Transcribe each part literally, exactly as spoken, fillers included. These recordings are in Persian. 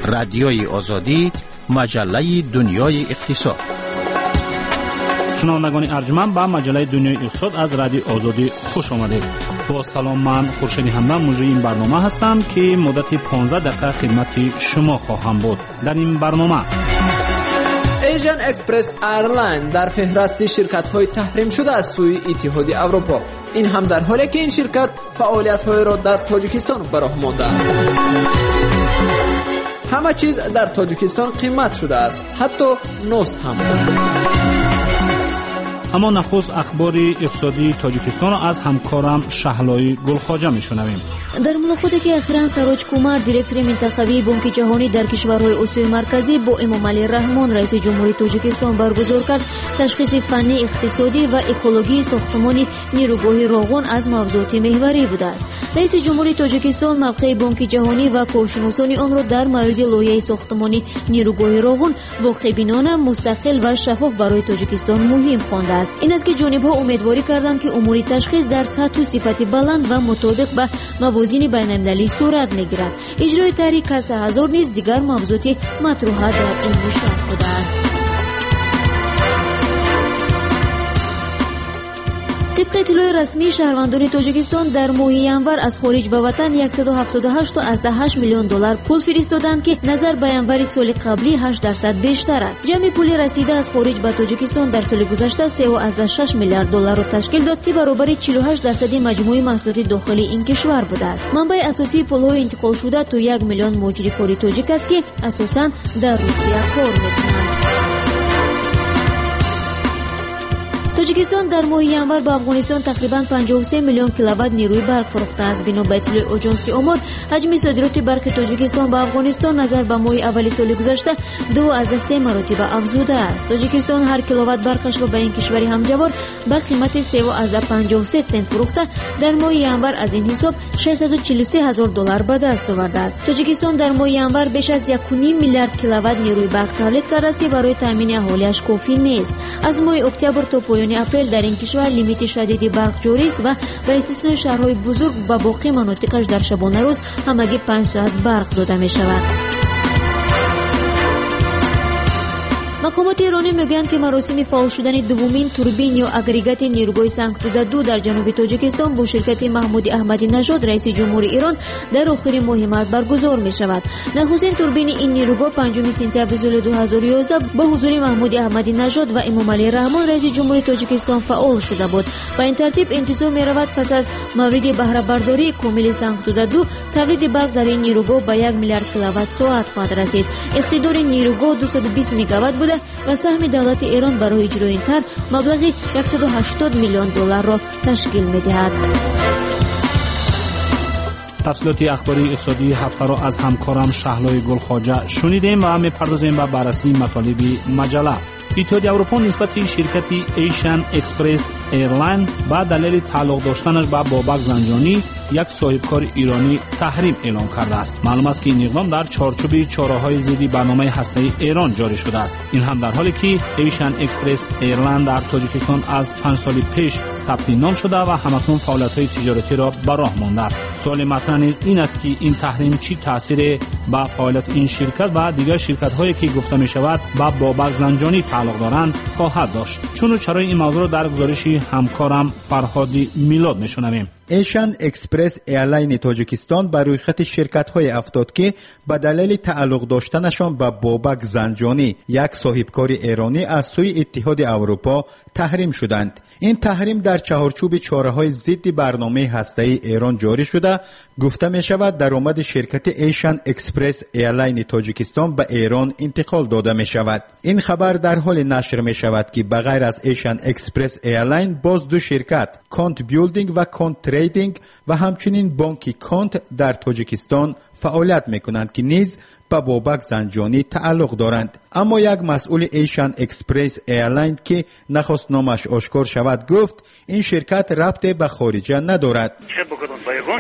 رادیوی آزادی، مجله دنیای اقتصاد. شنوندگان ارجمند به مجله دنیای اقتصاد از رادیو آزادی خوش آمدید. با سلام، من خورشید همدم مجری این برنامه هستم که مدت پانزده دقیقه خدمت شما خواهم بود. در این برنامه ایژن اکسپرس ایرلاین در فهرست شرکت‌های تحریم شده از سوی اتحادیه اروپا. این هم در حالی که این شرکت فعالیت‌های را در تاجیکستان براه مانده است. همه چیز در تاجیکستان قیمت شده است، حتی نوس هم. اما نخست اخبار اقتصادی تاجیکستان را از همکارم شهلایی گلخواجه میشنویم. در ملاقاتی که اخیراً سروج کومار دیرکتور منتخبی بانک جهانی در کشورهای آسیای مرکزی با امامعلی رحمان رئیس جمهوری تاجیکستان برگزار کرد، تشخیص فنی اقتصادی و اکولوژی ساختمان نیروگاه راغون از موضوعات محوری بوده است. رئیس جمهوری تاجیکستان موقع بانک جهانی و کارشناسان آن را در مورد لایحه ساختمان نیروگاه راغون واقع‌بینانه، مستقل و شفاف برای تاجیکستان مهم خوانده است. این است که جانب‌ها امیدواری کردند که امور تشخیص در سطح و صفت بلند و مطابق به موازین بین‌المللی صورت می‌گیرد. اجرای طرح کسب هزار نیز دیگر موضوعات مطروحه در این نشست بوده است. طبق اطلاع رسمی، شهروندان تاجیکستان در ماه ینور از خارج به وطن صد و هفتاد و هشت تا هشت میلیون دلار پول فرستادند که نظر به ینور سال قبلی هشت درصد بیشتر است. جمع پول رسیده از خارج به تاجیکستان در سال گذشته سه و شش میلیارد دلار را تشکیل داد که برابر چهل و هشت درصد مجموع محصولات داخلی این کشور بوده است. منبع اساسی پول‌های انتقال شده تا یک میلیون مهاجر کاری تاجیک است که اساساً در روسیه کار می‌کنند. تاجیکستان در ماه ینور به افغانستان تقریباً پنجاه و سه میلیون کیلووات نیروی برق فروخته است. بنا به اطلاع آژانس آماد، حجم صادرات برق تاجیکستان به افغانستان نظر به ماه اول سال گذشته دو از سه مراتب افزوده است. تاجیکستان هر کیلووات برقش را به این کشور همجوار به قیمت سه و پنجاه و سه سنت فروخته، در ماه ینور از این حساب ششصد و چهل و سه هزار دلار به دست آورده است. تاجیکستان در ماه ینور بیش از یک و نیم میلیارد کیلووات نیروی برق تولید کرده است که برای تامین اهالیش کافی نیست. از ماه اکتبر تا پایان اپریل در این کشور لیمیت شدید برق جاری است و به استثنای شهرهای بزرگ و باقی مناطقش در شبانه روز همگی پنج ساعت برق داده می شود. مقامات ایرانی میگویند که مراسم فعال شدن دومین توربین یا اگریگات نیروگاه سنگتوده دو در جنوب تاجیکستان با شرکت محمود احمدی نژاد رئیس جمهوری ایران در آخر ماه مارس برگزار می شود. نخستین توربین این نیروگاه پنجم سپتامبر سال دو هزار و یازده با حضور محمود احمدی نژاد و امامعلی رحمان رئیس جمهوری تاجیکستان فعال شده بود. با این ترتیب انتظار می رود پس از مورد بهره برداری کامل سنگتوده دو تولید برق در این نیروگاه به یک میلیارد کیلووات ساعت خواهد رسید. اقتدار نیروگاه دویست و بیست مگاوات بوده و سهم دولت ایران برای اجرای این طرح مبلغ صد و هشتاد میلیون دلار را تشکیل می‌دهد. تفصیلات اخباری اقتصادی هفته را از همکارم شهلای گلخواجه شنیدیم و می‌پردازیم به بررسی مطالب مجله. اتحادیه اروپا نسبت شرکت ایشن اکسپرس ایرلاین با دلیل تعلق داشتنش به بابک زنجانی یک صاحبکار ایرانی تحریم اعلام کرده است. معلوم است که این اقدام در چارچوب چاره‌های ضد برنامه هسته‌ای ایران جاری شده است. این هم در حالی که ایشن اکسپرس ایرلاین در تاجیکستان از پنج سال پیش ثبت نام شده و همکنون فعالیت‌های تجارتی را به راه مانده است. سوال مطرح این است که این تحریم چی تأثیر به فعالیت این شرکت و دیگر شرکت‌هایی که گفته می‌شود با بابک زنجانی تعلق دارند خواهد داشت. چون و چرای این موضوع را در گزارش همکارم فرهادی میلاد میشنویم. ایشن اکسپرس ایرلاین تاجیکستان بر روی خط شرکت‌های افتاد که به دلیل تعلق داشتنشان به بابک زنجانی یک صاحبکار ایرانی از سوی اتحاد اروپا تحریم شدند. این تحریم در چهارچوب چاره‌های ضد برنامه هسته‌ای ایران جاری شده. گفته می شود درآمد شرکت ایشن اکسپرس ایرلاین تاجیکستان به ایران انتقال داده می شود. این خبر در حال نشر می شود که بغیر از ایشن اکسپرس ایرلاین باز دو شرکت کانت بیلدینگ و کانت تریدینگ و همچنین بانک کانت در تاجیکستان فعالیت می کنند که نیز به بابک زنجانی تعلق دارند. اما یک مسئول ایشن اکسپرس ایرلاین که نخواست نامش آشکار شود گفت این شرکت ربط به خارجه ندارد. چه بکنم با ایران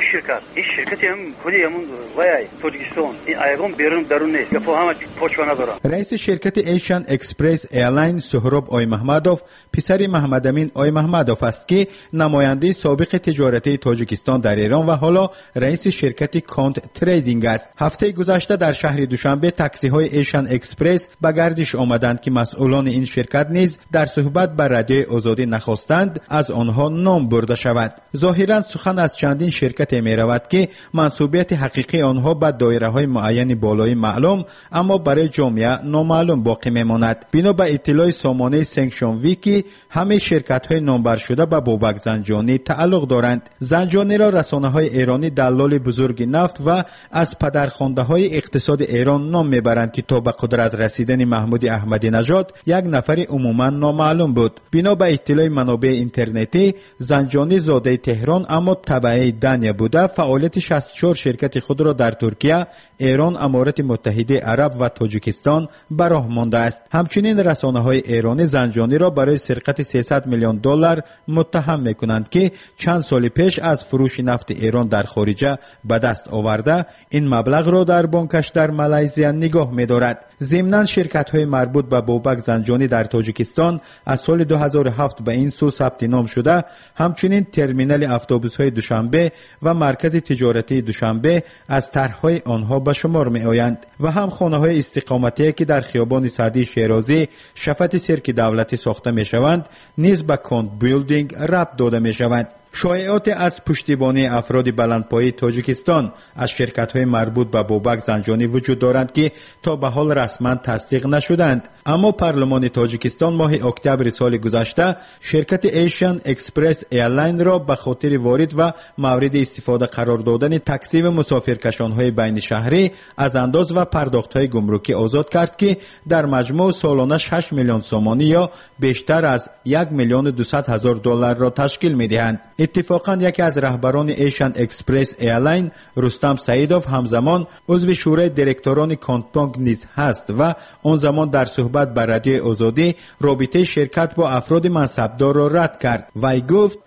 شرکت این شرکتی هم کلی همون وای تاجیکستان این ایران بیرون درون نیست یا فهم پاچ نداره. رئیس شرکت ایشن اکسپرس ایرلاین سهراب آی محمدوف پسر محمد امین آی محمدوف است که نماینده سابق تجارتی تاجیکستان در ایران و حالا رئیس شرکت کانت تریدینگ است. هفته گذشته در شهر دوشنبه تاکسی های ایشن اکسپرس به گردش آمدند که مسئولان این شرکت نیز در صحبت با رادیو آزادی نخواستند از آنها نام برده شود. ظاهرا سخن از چندین شرکت می رود که منسوبیت حقیقی آنها به دایره های معین بالایی معلوم اما برای جامعه نامعلوم باقی می ماند. بنا به اطلاع سامانه سنکشن ویکی همه شرکت های نامبر شده به بابک زنجانی تعلق دارند. زنجانی را رسانه های ایرانی دلال بزرگ نفت و از پدرخوانده های اقتصاد ایران نام میبرند که تا به قدرت رسیدن محمود احمدی نژاد یک نفر عموما نامعلوم بود. بنا به اطلاع منابع اینترنتی زنجانی زاده تهران اما تبعه دنیا بوده فعالیت شصت و چهار شرکت خود را در ترکیه، ایران، امارات متحده عرب و تاجیکستان به راه مانده است. همچنین رسانه های ایرانی زنجانی را برای سرقت سیصد میلیون دلار متهم میکنند که چند سال پیش از فروش نفت ایران در خارجه به دست آورده این مبلغ را در بانکش در مالزی نگاه می‌دارد. ضمناً شرکت‌های مربوط به بابک زنجانی در تاجیکستان از سال دو هزار و هفت به این سو ثبت نام شده، همچنین ترمینال اتوبوس‌های دوشنبه و مرکز تجارتی دوشنبه از طرح‌های آنها به شمار می‌آیند و هم خانه‌های استقامتی که در خیابان سعدی شیرازی شفت سرک دولتی ساخته می‌شوند نیز به کانت بیلدینگ ربط داده می‌شوند. شایعات از پشتیبانی افراد بلندپایه تاجیکستان از شرکت‌های مربوط به بابک زنجانی وجود دارند که تا به حال رسما تصدیق نشدند. اما پارلمان تاجیکستان ماه اکتبر سال گذشته شرکت ایشن اکسپرس ایرلاین را به خاطر وارد و مورد استفاده قرار دادن تاکسی و مسافرکشان‌های بین شهری از انداز و پرداخت‌های گمرکی آزاد کرد که در مجموع سالانه شش میلیون سومانی یا بیشتر از یک میلیون و دویست هزار دلار را تشکیل می‌دهند. اتفاقاً یکی از رهبران ایشن اکسپرس ایرلاین رستم سعیدوف همزمان عضو شورای دیرکتوران کانتبانک نیز هست و آن زمان در صحبت با رادیو آزادی رابطه شرکت با افراد منصبدار را رد کرد. وی گفت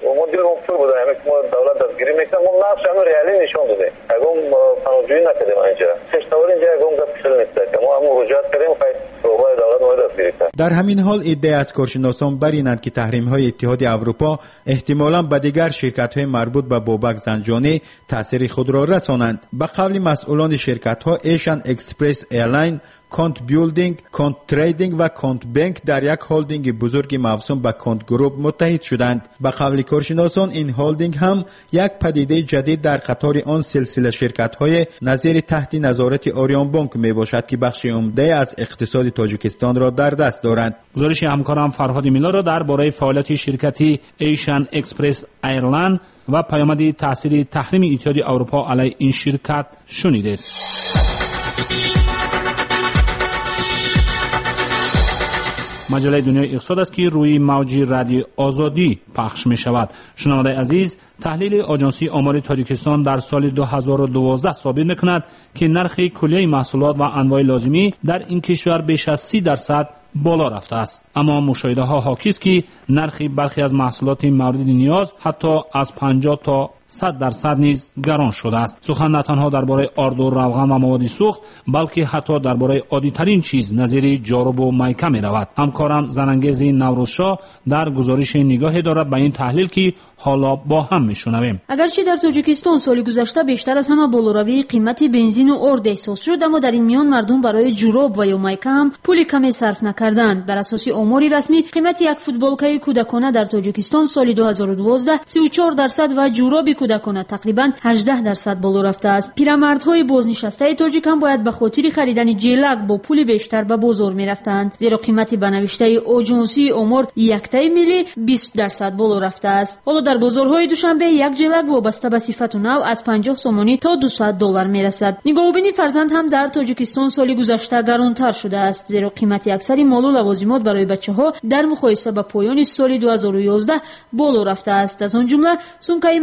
در همین حال ادعای از کارشناسان بر اینند که تحریم‌های اتحاد اروپا احتمالاً به دیگر شرکت‌های مربوط به بابک زنجانی تأثیر خود را رسانند. به قول مسئولان شرکت‌ها ایشن اکسپرس ایرلاین، کانت بیلدینگ، کانت تریدینگ و کانت بانک در یک هولدینگ بزرگ موسوم به کانت گروپ متحد شدند. به قول کارشناسان این هولدینگ هم یک پدیده جدید در قطار آن سلسله شرکت‌های نظیر تحت نظارت آریان بانک میباشد که بخش عمده از اقتصاد تاجیکستان را در دست دارند. گزارش همکارم فرهاد میلا را درباره فعالیت شرکتی ایشن اکسپرس ایرلاین و پیامد تاثیر تحریم اتحاد اروپا علیه این شرکت شنیدید. مجله دنیای اقتصاد است که روی موج رادیو آزادی پخش می شود. شنونده عزیز، تحلیل آژانسی آمار تاجیکستان در سال دو هزار و دوازده ثابت می کند که نرخ کلیه محصولات و انواع لازمی در این کشور بیش از سی درصد بالا رفته است. اما مشاهده ها حاکی است که نرخ برخی از محصولات مورد نیاز حتی از پنجاه تا صد درصد نیز گران شده است. سخن نه تنها درباره آرد و روغن و مواد سوخت بلکه حتی درباره عادی ترین چیز نظیر جارو و میکه می رود. همکارم زنانگیز نوروزشاه در گزارش نگاهی دارد به این تحلیل که حالا با هم میشنویم. اگرچه در تاجیکستان سال گذشته بیشتر از همه بالاروی قیمت بنزین و آرد احساس شد، اما در این میان مردم برای جوراب و یا میکه هم پول کمی صرف نکردند. بر اساس آمار رسمی قیمت یک فوتبالکای کودکانه در تاجیکستان سال دو هزار و دوازده سی و چهار درصد و جوراب کودکانه تقریبا هجده درصد بالا رفته است. پیرمردهای بازنشسته تاجیک هم باید به خاطر خریدن جلک با پول بیشتر به بازار میرفتند، زیرا قیمت بنوشته آژانسی آمار یکتای ملی بیست درصد بالا رفته است. حالا در بازارهای دوشنبه یک جلک وابسته به صفت و نوع از پنجاه سومانی تا دویست دلار میرسد. نگاهبینی فرزند هم در تاجیکستان سال گذشته گرانتر شده است، زیرا قیمت اکثر مال و لوازمات برای بچه‌ها در مقایسه با پایان سال دو هزار و یازده بالا رفته است. از آن جمله سومکای مکتبی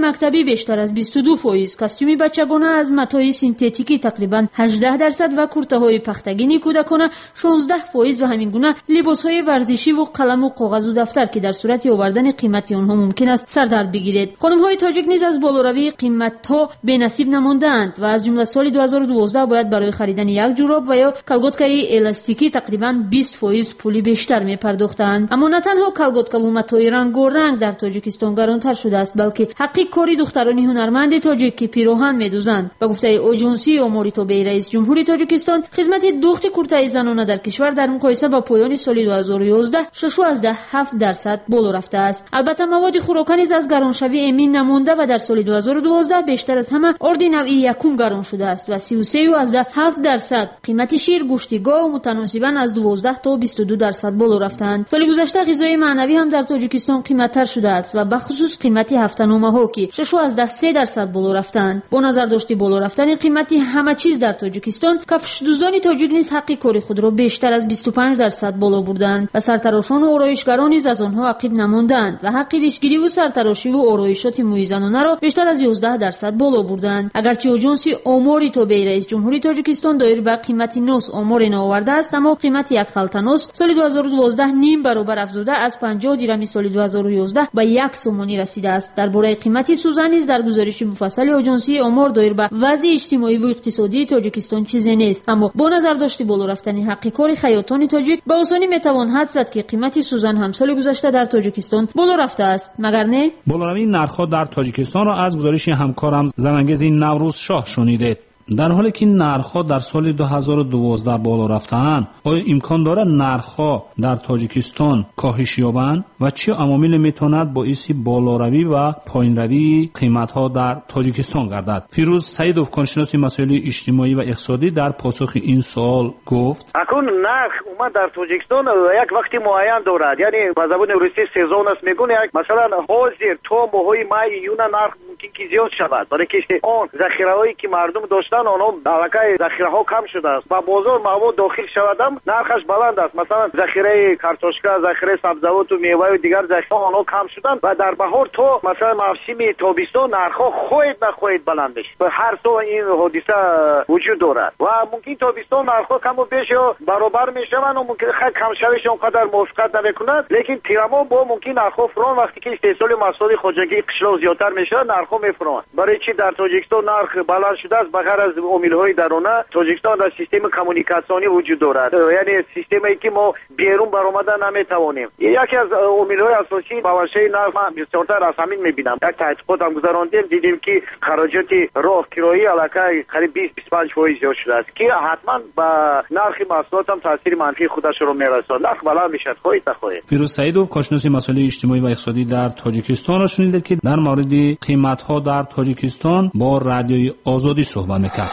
بیشتر از بیست و دو فیصد، کاستومی بچگانه از متای سینتتیکی تقریبا هجده درصد و کورته‌های پختگینی کودکانه شانزده فیصد و همین گونه لباس‌های ورزشی و قلم و کاغذ و دفتر که در صورت آوردن قیمت آنها ممکن است سردرد بگیرد. خانم‌های تاجیک نیز از بالاروی قیمت‌ها بی‌نصیب نماندند و از جمله سال دو هزار و دوازده باید برای خریدن یک جوراب و یا کالگوتکای الاستیکی تقریبا بیست فیصد پول بیشتر می‌پرداختند. اما نه تنها کالگوتکا و متای رنگارنگ در تاجیکستان گرانتر شده است، بلکه حقی کاری دختران هنرمند تاجیک که پیراهن می‌دوزند. به گفته ایجنسی امور توبه رئیس جمهوری تاجیکستان، خدمت دوخت کورتای زنانه در کشور در مقایسه با پایان سال دو هزار و یازده شش و هفت درصد بالا رفته است. البته مواد خوراک نیز از گرانشوی امین نمونده و در سال دو هزار و دوازده بیشتر از همه ارد نوعی یکم گران شده است و سی و سه و هفت درصد. قیمت شیر، گوشت گاو متناسباً از دوازده تا بیست و دو درصد بالا رفتند. سال گذشته غذای معنوی هم در تاجیکستان قیمت‌تر شده است و به خصوص قیمت هفته‌نامه‌ها که شش و سه درصد بالا رفتند. با نظر داشتی بالا رفتن قیمت همه چیز در تاجیکستان، کفش دوزان تاجیک نیز حق کاری خود را بیشتر از بیست و پنج درصد بالا بردند و سرتراشان و آرایشگران نیز از آنها عقب نماندند و حق ریشگیری و سرتراشی و آرایشات موی زنانه را بیشتر از یازده درصد بالا بردند. اگرچه ایجنسی امور توبه رئیس جمهوری تاجیکستان دایر به قیمت نوس آمار نآورده است، اما قیمت یک خلطه نوس سال دو هزار و دوازده نیم برابر افزوده از پنجاه درم سال دو هزار و یازده به یک سومانی رسیده است. درباره قیمت سوزن نیز در گزارش مفصل ایجنسی امور دایر به وضع اجتماعی و اقتصادی تاجیکستان چیزی نیست، اما با نظر داشتی بالا رفتن حق کار خیاطان تاجیک به آسانی میتوان حد زد که قیمت سوزن هم سال گذشته در تاجیکستان بالا رفته است، مگر نه؟ بالاروی نرخ‌ها در تاجیکستان را از گزارش همکارم زنانگیز نوروز شاه شنیدید. در حالی که نرخ‌ها در سال دو هزار و دوازده بالا رفته‌اند، آیا امکان دارد نرخ‌ها در تاجیکستان کاهش یابند و چه عوامل میتواند باعث بالاروی و پایین‌روی قیمت‌ها در تاجیکستان گردد؟ فیروز سعیدوف، کارشناس مسائل اجتماعی و اقتصادی، در پاسخ این سوال گفت: اکنون نرخ اومد در تاجیکستان یک وقتی معین دارد، یعنی با زبان روسی سزون است میگن، یک مثلا حاضر تو ماهای مای یون نرخ ممکن که زیاد شود، برای که اون ذخیره‌ای که مردم داشتن آنها دلکای ذخیره ها کم شده است و بازار مواد داخل شودم نرخش بلند است. مثلا ذخیره کارتوشکا، ذخیره سبزیجات و میوه و دیگر ذخیره آنها کم شدن و در بهار تو مثلا موسم تابستان نرخ خواهد نخواهد بلند بشه. هر سال این حادثه وجود دارد و ممکن تابستان نرخ کم و بیش یا برابر میشوند و ممکن خیلی کم شویش اونقدر موافقت نمیکند، لیکن تیرما با ممکن نرخ فران وقتی که استحصال محصولات خارجی قشلاق زیادتر میشه نرخ میفران. برای چی در تاجیکستان نرخ بلند شده است؟ بغیر از عامل‌های درونه تاجیکستان در سیستم کمونیکاسیونی وجود دارد، یعنی سیستمی که ما بیرون برآمدن نمیتوانیم. یکی از عامل‌های اساسی بوشه نرخ بسیارتر از همین میبینم. یک تحقیقات هم گذراندیم، دیدیم که خراجات راه کرایه علاقه قریب بیست تا بیست و پنج فیصد زیاد شده است که حتما به نرخ محصولات هم تاثیر منفی خودش رو میرساند. نرخ بلند میشد خواهید نخواهید. فیروز سعیدوف، کارشناس مسائل اجتماعی و اقتصادی در تاجیکستان را شنیدید که در مورد قیمت‌ها در تاجیکستان با رادیوی آزادی صحبت می‌کرد.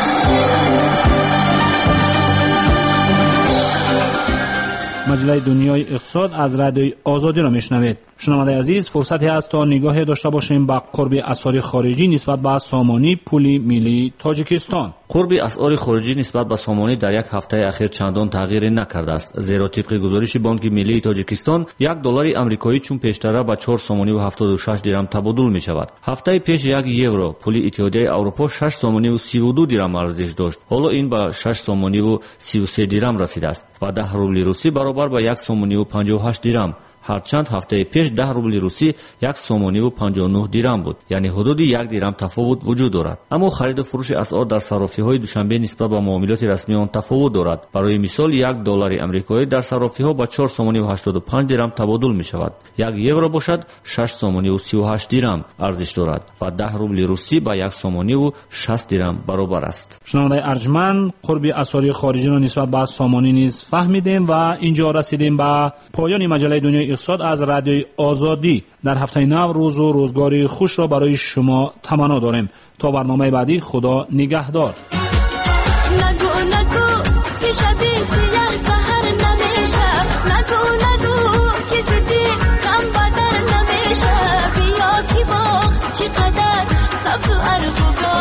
مجله دنیای اقتصاد از رادیوی آزادی را میشنوید. شنونده عزیز، فرصتی است تا نگاهی داشته باشیم به قرب اسعار خارجی نسبت به سامانی پول ملی تاجیکستان. قرب اسعار خارجی نسبت به سامانی در یک هفته اخیر چندان تغییر نکرده است، زیرا طبق گزارش بانک ملی تاجیکستان یک دلار آمریکایی چون پیشتر به چهار سامانی و هفتاد و شش درم تبادل می شود. هفته پیش یک یورو پول اتحادیه اروپا شش سامانی و سی و دو درم ارزش داشت، حالا این به شش سامانی و سی و سه درم رسیده است و ده روبل روسی برابر به یک سامانی و پنجاه و هشت درم. هرچند هفته پیش ده روبل روسی یک سومانی و پنجاه و نه درم بود، یعنی حدود یک درم تفاوت وجود دارد. اما خرید و فروش اسعار در صرافی‌های دوشنبه نسبت به معاملات رسمی آن تفاوت دارد. برای مثال یک دلار آمریکایی در صرافی‌ها با چهار سومانی و هشتاد و پنج درم تبادل می‌شود. یک یورو باشد شش سومانی و سی و هشت درم ارزش دارد و ده روبل روسی با یک سومانی و شصت درم برابر است. شنونده ارجمند، قرب اسعار خارجی را نسبت به سامانی نیز فهمیدیم و اینجا رسیدیم به پایان مجله دنیای اقتصاد از رادیوی آزادی. در هفته نو روز و روزگاری خوش را برای شما تمنا داریم. تا برنامه بعدی، خدا نگهدار. نگو نگو که شبی سیاه سهر نمیشه، نگو نگو که زدی غم بدر نمیشه، بیا کی باخت چقدر سبز و ارغوان